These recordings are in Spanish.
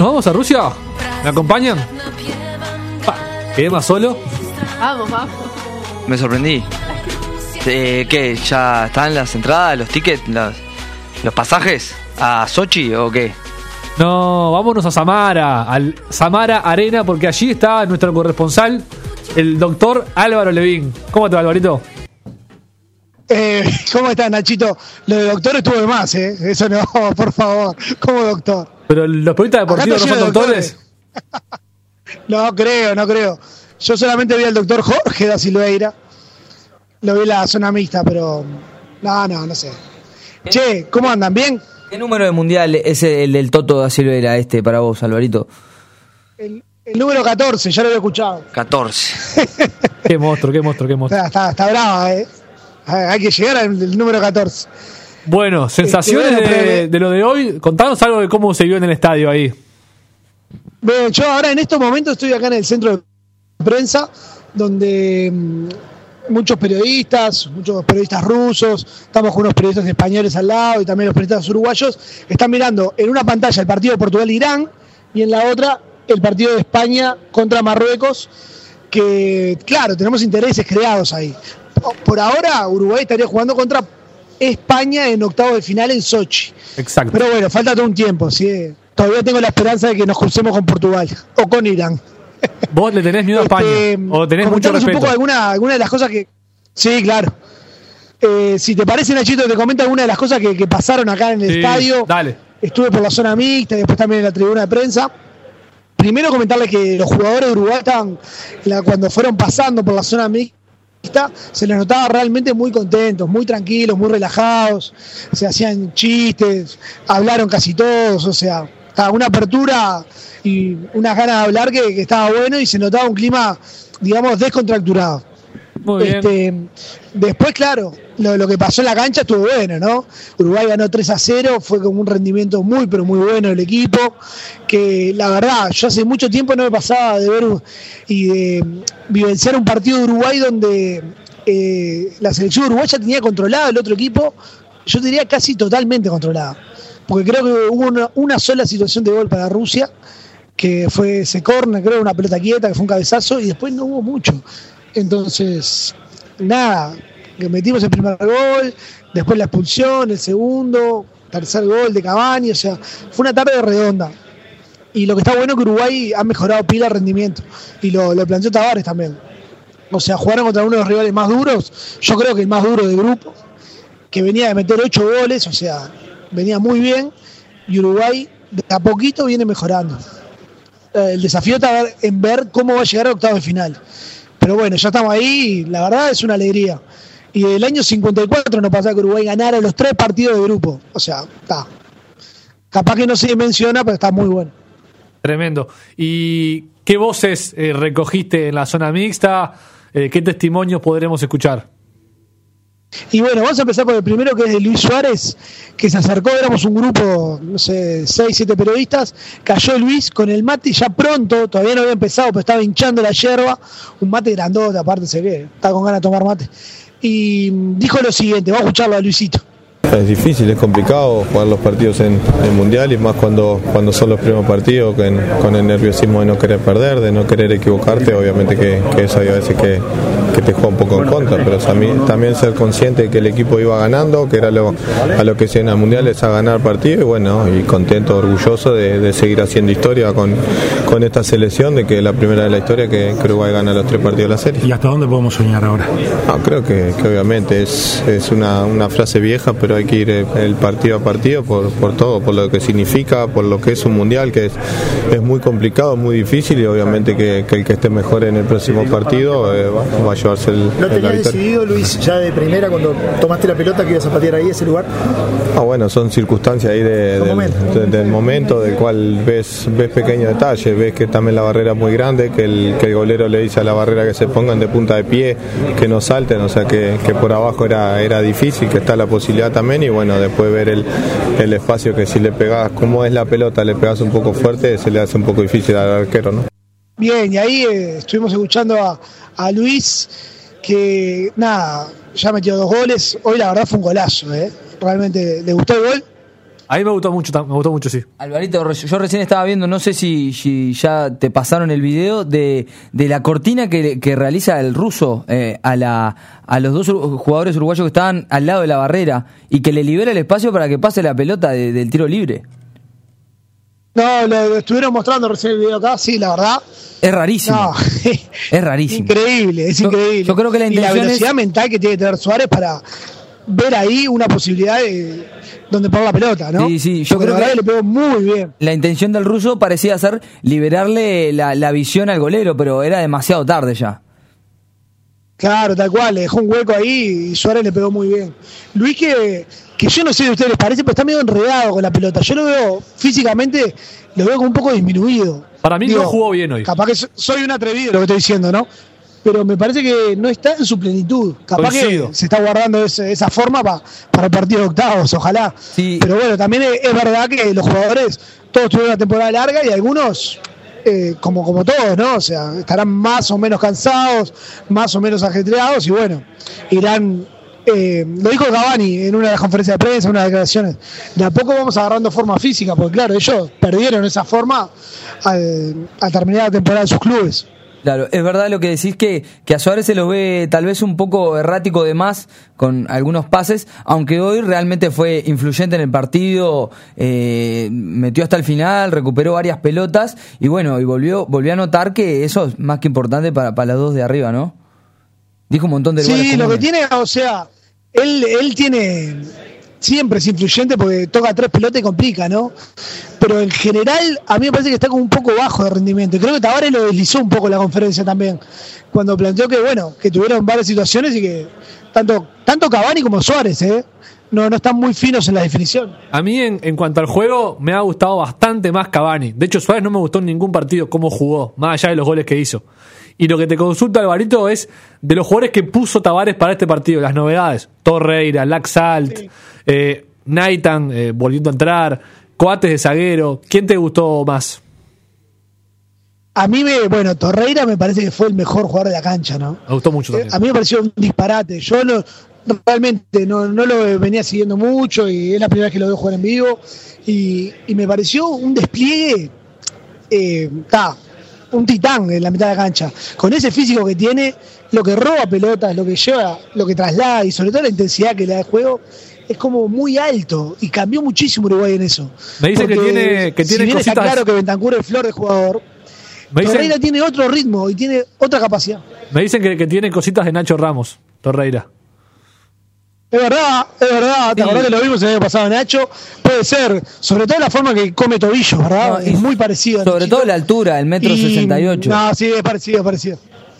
¿Nos vamos a Rusia? ¿Me acompañan? ¿Quedé más solo? Vamos. Me sorprendí. ¿Qué? ¿Ya están las entradas, los tickets, los pasajes a Sochi o qué? No, vámonos a Samara, al Samara Arena, porque allí está nuestro corresponsal, el doctor Álvaro Levín. ¿Cómo te va, Alvarito? ¿Cómo estás, Nachito? Lo de doctor estuvo de más, ¿eh? Eso no, por favor. ¿Cómo doctor? ¿Pero los periodistas deportivos no son doctores? No creo. Yo solamente vi al doctor Jorge da Silveira. Lo vi en la zona mixta, pero... No sé. Che, ¿cómo andan? ¿Bien? ¿Qué número de mundial es el del Toto da Silveira para vos, Alvarito? El número 14, ya lo había escuchado. 14. Qué monstruo. Está brava, ¿eh? Hay que llegar al número 14. Bueno, sensaciones de lo de hoy. Contanos algo de cómo se vio en el estadio ahí. Bueno, yo ahora en estos momentos estoy acá en el centro de prensa, donde muchos periodistas rusos, estamos con unos periodistas españoles al lado y también los periodistas uruguayos, están mirando en una pantalla el partido de Portugal-Irán y en la otra el partido de España contra Marruecos, que claro, tenemos intereses creados ahí. Por ahora Uruguay estaría jugando contra España en octavos de final en Sochi. Exacto. Pero bueno, falta todo un tiempo, ¿sí? Todavía tengo la esperanza de que nos crucemos con Portugal o con Irán. ¿Vos le tenés miedo a España? ¿O tenés mucho respeto? Un poco alguna de las cosas que... Sí, claro. Si te parece, Nachito, te comento algunas de las cosas que pasaron acá en el estadio. Dale. Estuve por la zona mixta y después también en la tribuna de prensa. Primero comentarles que los jugadores de Uruguay cuando fueron pasando por la zona mixta, se les notaba realmente muy contentos, muy tranquilos, muy relajados, se hacían chistes, hablaron casi todos, o sea, estaba una apertura y unas ganas de hablar que estaba bueno y se notaba un clima, digamos, descontracturado. Muy bien. Después, claro, lo que pasó en la cancha estuvo bueno, ¿no? Uruguay ganó 3-0, fue como un rendimiento muy, pero muy bueno del equipo, que la verdad, yo hace mucho tiempo no me pasaba de ver y de vivenciar un partido de Uruguay donde la selección uruguaya tenía controlado el otro equipo, yo diría casi totalmente controlado, porque creo que hubo una sola situación de gol para Rusia, que fue ese córner, creo, una pelota quieta, que fue un cabezazo, y después no hubo mucho. Entonces, nada, que metimos el primer gol, después la expulsión, el segundo, tercer gol de Cavani, o sea, fue una tarde redonda. Y lo que está bueno es que Uruguay ha mejorado pila de rendimiento, y lo planteó Tavares también. O sea, jugaron contra uno de los rivales más duros, yo creo que el más duro del grupo, que venía de meter 8 goles, o sea, venía muy bien, y Uruguay de a poquito viene mejorando. El desafío está en ver cómo va a llegar al octavo de final. Pero bueno, ya estamos ahí y la verdad es una alegría. Y del año 54 no pasaba que Uruguay ganara los 3 partidos de grupo. O sea, está. Capaz que no se menciona, pero está muy bueno. Tremendo. ¿Y qué voces recogiste en la zona mixta? ¿Qué testimonios podremos escuchar? Y bueno, vamos a empezar por el primero, que es de Luis Suárez, que se acercó, éramos un grupo, no sé, 6, 7 periodistas, cayó Luis con el mate y ya pronto, todavía no había empezado, pero estaba hinchando la yerba, un mate grandote, aparte se ve, está con ganas de tomar mate, y dijo lo siguiente, vamos a escucharlo a Luisito. Es difícil, es complicado jugar los partidos en el Mundial y más cuando son los primeros partidos con el nerviosismo de no querer perder, de no querer equivocarte, obviamente que eso hay a veces que te juega un poco en contra, pero también ser consciente de que el equipo iba ganando, que era a lo que se en el Mundial es a ganar partido y bueno, y contento, orgulloso de seguir haciendo historia con esta selección, de que es la primera de la historia que Uruguay gana los 3 partidos de la serie. ¿Y hasta dónde podemos soñar ahora? Creo que obviamente es una frase vieja, pero hay que ir el partido a partido por todo, por lo que significa, por lo que es un mundial, que es muy complicado, muy difícil y obviamente que el que esté mejor en el próximo partido va a llevarse la victoria. ¿No tenías decidido, Luis, ya de primera cuando tomaste la pelota que ibas a patear ahí ese lugar? Bueno, son circunstancias ahí del momento, del cual ves pequeños detalles, ves que también la barrera es muy grande, que el golero le dice a la barrera que se pongan de punta de pie, que no salten, o sea que por abajo era difícil, que está la posibilidad también y bueno, después ver el espacio, que si le pegás, como es la pelota, le pegás un poco fuerte, se le hace un poco difícil al arquero, ¿no? Bien, y ahí estuvimos escuchando a Luis, que nada, ya metió 2 goles, hoy la verdad fue un golazo, realmente, ¿le gustó el gol? A mí me gustó mucho, sí. Alvarito, yo recién estaba viendo, no sé si ya te pasaron el video de la cortina que realiza el ruso a los dos jugadores uruguayos que estaban al lado de la barrera y que le libera el espacio para que pase la pelota del tiro libre. No, lo estuvieron mostrando recién el video acá, sí, la verdad. Es rarísimo. No, es rarísimo. Increíble, increíble. Yo creo que la intención velocidad mental que tiene que tener Suárez para ver ahí una posibilidad de donde poner la pelota, ¿no? Sí, yo creo que le pegó muy bien. La intención del ruso parecía ser liberarle la visión al golero, pero era demasiado tarde ya. Claro, tal cual, le dejó un hueco ahí y Suárez le pegó muy bien. Luis, que yo no sé si a ustedes les parece, pero está medio enredado con la pelota. Yo lo veo físicamente, lo veo como un poco disminuido. Para mí no jugó bien hoy. Capaz que soy un atrevido lo que estoy diciendo, ¿no? Pero me parece que no está en su plenitud. Capaz que se está guardando esa forma para el partido de octavos, ojalá. Sí. Pero bueno, también es verdad que los jugadores, todos tuvieron una temporada larga y algunos, como todos, ¿no? O sea, estarán más o menos cansados, más o menos ajetreados y bueno, irán... lo dijo Cavani en una de las conferencias de prensa, en unas declaraciones. De a poco vamos agarrando forma física, porque claro, ellos perdieron esa forma al terminar la temporada de sus clubes. Claro, es verdad lo que decís que a Suárez se lo ve tal vez un poco errático de más con algunos pases, aunque hoy realmente fue influyente en el partido, metió hasta el final, recuperó varias pelotas y bueno, y volvió a notar que eso es más que importante para los dos de arriba, ¿no? Dijo un montón de lugares Sí, comunes. lo que tiene, o sea, él tiene, siempre es influyente porque toca 3 pelotas y complica, ¿no? Pero en general, a mí me parece que está como un poco bajo de rendimiento. Creo que Tavares lo deslizó un poco en la conferencia también, cuando planteó que, bueno, que tuvieron varias situaciones y que tanto Cavani como Suárez, no están muy finos en la definición. A mí, en cuanto al juego, me ha gustado bastante más Cavani. De hecho, Suárez no me gustó en ningún partido cómo jugó, más allá de los goles que hizo. Y lo que te consulta, Alvarito, es de los jugadores que puso Tavares para este partido, las novedades. Torreira, Laxalt, sí. Naitan volviendo a entrar, Coates de zaguero. ¿Quién te gustó más? A mí, Torreira me parece que fue el mejor jugador de la cancha, ¿no? Me gustó mucho también. A mí me pareció un disparate. Yo realmente no lo venía siguiendo mucho y es la primera vez que lo veo jugar en vivo. Y me pareció un despliegue... un titán en la mitad de la cancha, con ese físico que tiene, lo que roba pelotas, lo que lleva, lo que traslada y sobre todo la intensidad que le da el juego, es como muy alto y cambió muchísimo Uruguay en eso. Me dicen que tiene si bien cositas... está claro que Bentancur es flor de jugador, Torreira tiene otro ritmo y tiene otra capacidad. Me dicen que tiene cositas de Nacho Ramos, Torreira. Es verdad, te acordás que lo vimos el año pasado, Nacho. Puede ser, sobre todo la forma que come tobillos, ¿verdad? No, es muy parecido. Sobre todo la altura, el 1,68 m. No, sí, es parecido.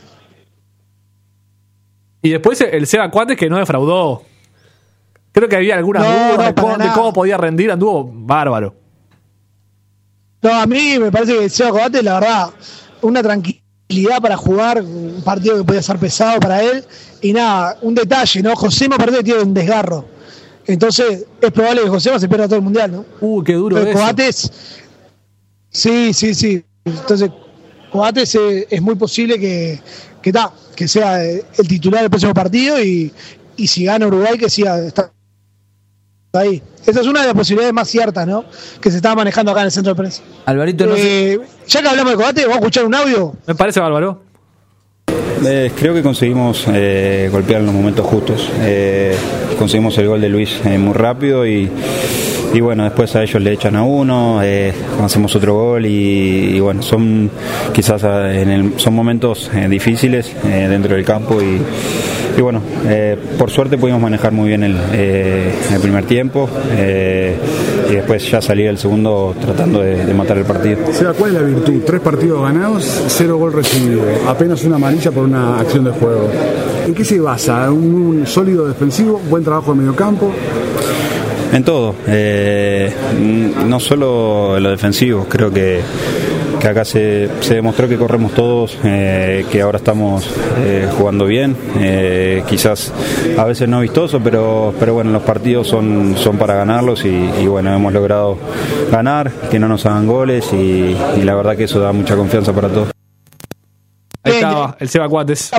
Y después el Seba Coates, que no defraudó. Creo que había algunas dudas de cómo podía rendir, anduvo bárbaro. No, a mí me parece que el Seba Coates, la verdad, una tranquilidad para jugar, un partido que podía ser pesado para él. Y nada, un detalle, ¿no? Josema parece que tiene un desgarro. Entonces, es probable que Josema se pierda todo el mundial, ¿no? Qué duro. Pero Coates, sí. Entonces, Coates es muy posible que sea el titular del próximo partido y si gana Uruguay, que siga está ahí. Esa es una de las posibilidades más ciertas, ¿no? Que se estaba manejando acá en el centro de prensa. Alvarito, no sé. Ya que hablamos de Coates, vamos a escuchar un audio. Me parece bárbaro. Creo que conseguimos golpear en los momentos justos. Conseguimos el gol de Luis muy rápido y bueno, después a ellos le echan a uno, hacemos otro gol y bueno, son quizás son momentos difíciles dentro del campo y bueno, por suerte pudimos manejar muy bien el primer tiempo y después ya salir el segundo tratando de matar el partido. Seba, ¿cuál es la virtud? 3 partidos ganados, 0 gol recibido, apenas una amarilla por una acción de juego. ¿En qué se basa? ¿Un sólido defensivo, buen trabajo de mediocampo? En todo, no solo en lo defensivo, creo que acá se demostró que corremos todos, que ahora estamos jugando bien, quizás a veces no vistoso, pero bueno, los partidos son para ganarlos y bueno, hemos logrado ganar, que no nos hagan goles y la verdad que eso da mucha confianza para todos. Ahí estaba el Seba Coates.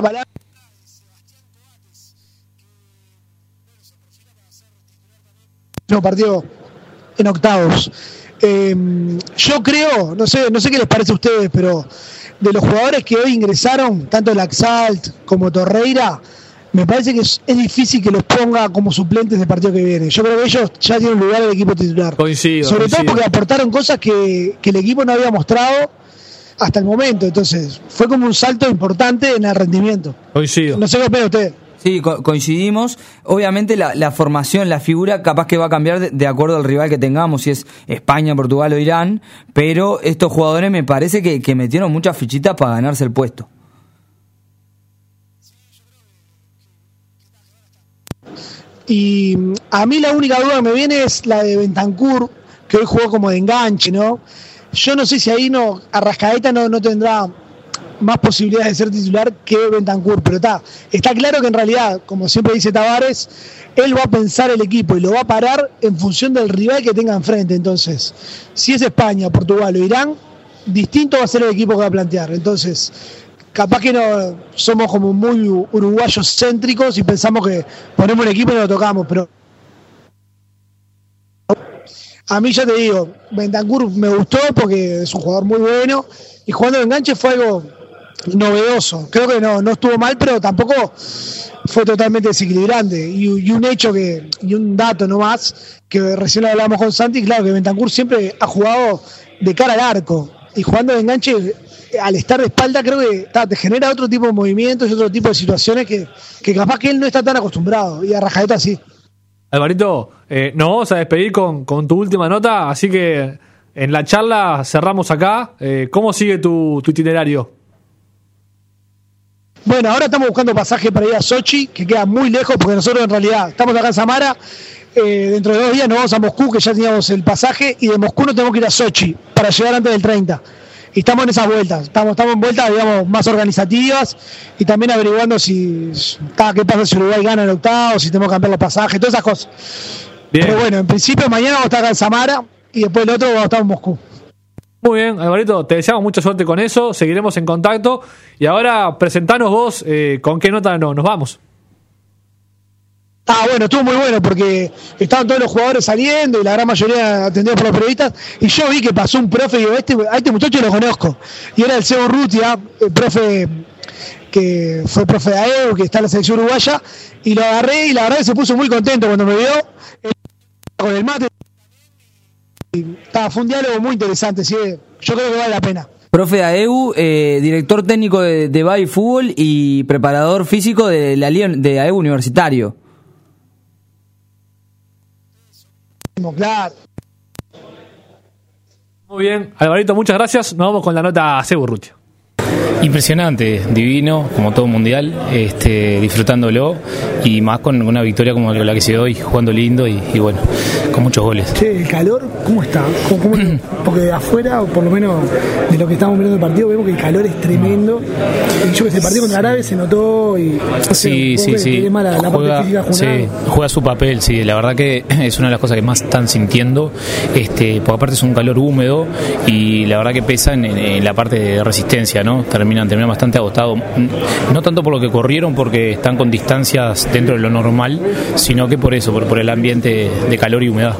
No, partido en octavos. Yo creo, no sé qué les parece a ustedes, pero de los jugadores que hoy ingresaron, tanto Laxalt como Torreira, me parece que es difícil que los ponga como suplentes del partido que viene. Yo creo que ellos ya tienen lugar en el equipo titular. Coincido. Sobre todo porque aportaron cosas que el equipo no había mostrado hasta el momento. Entonces, fue como un salto importante en el rendimiento. Coincido. No sé qué opina usted. Sí, coincidimos. Obviamente la formación, la figura capaz que va a cambiar de acuerdo al rival que tengamos, si es España, Portugal o Irán, pero estos jugadores me parece que metieron muchas fichitas para ganarse el puesto. Y a mí la única duda que me viene es la de Bentancur, que hoy jugó como de enganche, ¿no? Yo no sé si ahí Arrascaeta no tendrá más posibilidades de ser titular que Bentancur, pero está claro que en realidad, como siempre dice Tavares, él va a pensar el equipo y lo va a parar en función del rival que tenga enfrente. Entonces, si es España, Portugal o Irán, distinto va a ser el equipo que va a plantear. Entonces, capaz que no somos como muy uruguayos céntricos y pensamos que ponemos el equipo y no lo tocamos, pero a mí ya te digo, Bentancur me gustó porque es un jugador muy bueno y jugando de enganche fue algo novedoso. Creo que no estuvo mal, pero tampoco fue totalmente desequilibrante. Y un hecho y un dato nomás, que recién lo hablamos con Santi, claro que Bentancur siempre ha jugado de cara al arco y jugando de enganche, al estar de espalda, creo que te genera otro tipo de movimientos y otro tipo de situaciones que capaz que él no está tan acostumbrado, y a Arrascaeta sí. Alvarito, nos vamos a despedir con tu última nota, así que en la charla cerramos acá. ¿Cómo sigue tu itinerario? Bueno, ahora estamos buscando pasaje para ir a Sochi, que queda muy lejos, porque nosotros en realidad estamos acá en Samara. Dentro de 2 días nos vamos a Moscú, que ya teníamos el pasaje, y de Moscú nos tenemos que ir a Sochi para llegar antes del 30. Y estamos en esas vueltas, estamos en vueltas, digamos, más organizativas, y también averiguando qué pasa si Uruguay gana en octavo, si tenemos que cambiar los pasajes, todas esas cosas. Bien. Pero bueno, en principio mañana vamos a estar acá en Samara, y después el otro vamos a estar en Moscú. Muy bien, Alvarito, te deseamos mucha suerte con eso, seguiremos en contacto, y ahora presentanos vos con qué nota nos vamos. Bueno, estuvo muy bueno porque estaban todos los jugadores saliendo y la gran mayoría atendidos por los periodistas, y yo vi que pasó un profe y digo, a este muchacho lo conozco, y era el Sebo Urrutia, el profe que fue profe de AEU, que está en la selección uruguaya, y lo agarré y la verdad que se puso muy contento cuando me vio con el mate. Fue un diálogo muy interesante, ¿sí? Yo creo que vale la pena. Profe de AEU, director técnico de Baby Fútbol y preparador físico de la Liga de AEU Universitario. Claro. Muy bien, Alvarito, muchas gracias. Nos vamos con la nota a Sebo Urrutia. Impresionante, divino, como todo mundial, disfrutándolo, y más con una victoria como la que se dio hoy, jugando lindo y bueno, con muchos goles. Che, el calor, ¿cómo está? Porque de afuera, o por lo menos de lo que estamos mirando el partido, vemos que el calor es tremendo. Y yo que ese partido contra Árabe se notó y sí. La parte física juega su papel, sí, la verdad que es una de las cosas que más están sintiendo, porque aparte es un calor húmedo y la verdad que pesa en la parte de resistencia, ¿no? Terminan bastante agotados, no tanto por lo que corrieron, porque están con distancias dentro de lo normal, sino que por eso, por el ambiente de calor y humedad.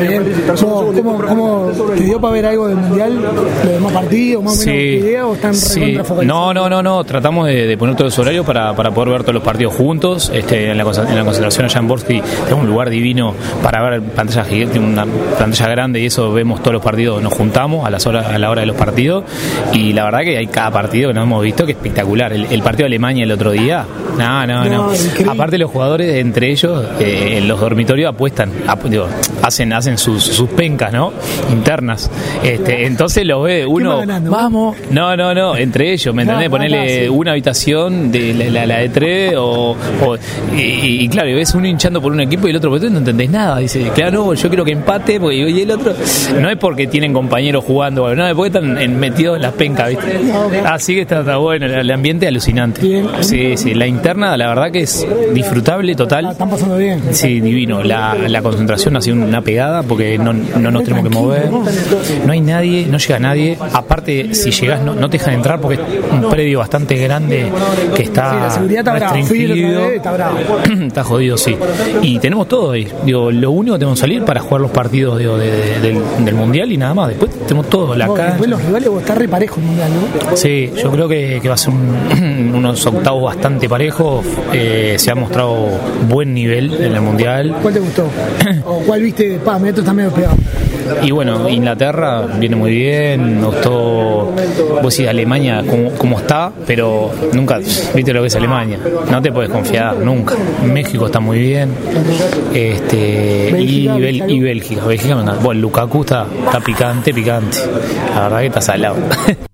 ¿Cómo te dio para ver algo del mundial? ¿Los demás partidos, más o menos idea, o están recontra focalizados? No, tratamos de poner todo ese horario para poder ver todos los partidos juntos. En la concentración allá en Borsky tenemos un lugar divino para ver pantalla gigante, una pantalla grande, y eso vemos todos los partidos, nos juntamos a la hora de los partidos, y la verdad que hay cada partido que nos hemos visto que es espectacular. El partido de Alemania el otro día, no. Aparte los jugadores entre ellos en los dormitorios apuestan, hacen sus pencas, ¿no? Internas. Entonces los ve uno, vamos, no, entre ellos, ¿me entendés? Ponerle una habitación de la de 3 y claro, y ves uno hinchando por un equipo y el otro, pues tú no entendés nada. Dice, claro, no, yo quiero que empate, y el otro no es porque tienen compañeros jugando, no, es porque están metidos en las pencas, ¿viste? Así que está bueno, el ambiente alucinante. Sí, interna, la verdad que es disfrutable total. Están pasando bien. Sí, divino. La concentración ha sido una pegada porque no nos tenemos que mover. No hay nadie, no llega nadie. Aparte, si llegas, no te dejan entrar porque es un predio bastante grande que está la seguridad está restringido. Está bravo. Está jodido, sí. Y tenemos todo ahí. Digo, lo único que tenemos que salir para jugar los partidos del Mundial y nada más. Después tenemos todo. Después los rivales está re parejo el Mundial, ¿no? Sí, yo creo que va a ser unos octavos bastante parejos. Se ha mostrado buen nivel en el Mundial. ¿Cuál te gustó? ¿O cuál viste? Esto está medio pegado. Y bueno, Inglaterra viene muy bien, me gustó, vos decís Alemania como está, pero nunca viste lo que es Alemania, no te puedes confiar nunca. México está muy bien, Bélgica, y Bélgica me encanta. Bueno, Lukaku está picante, la verdad que está salado.